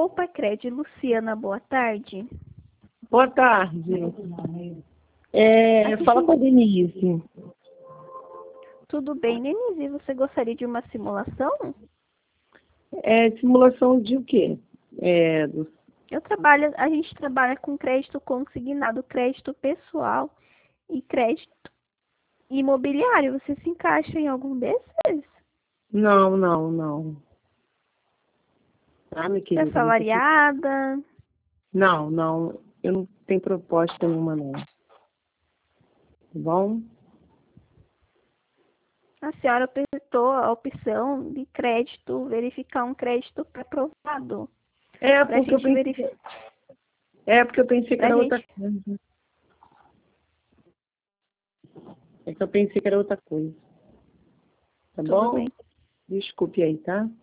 Poupa Cred, Luciana, boa tarde. Boa tarde. Fala com a Denise. Tudo bem, Denise? Você gostaria de uma simulação? Simulação de o quê? A gente trabalha com crédito consignado, crédito pessoal e crédito imobiliário. Você se encaixa em algum desses? Não. Ah, minha Você é querida. assalariada? Não. Eu não tenho proposta nenhuma, não. Tá bom? A senhora apertou a opção de crédito, verificar um crédito aprovado. Porque eu pensei que era outra coisa. Tá Tudo bom? bem. Desculpe aí, tá?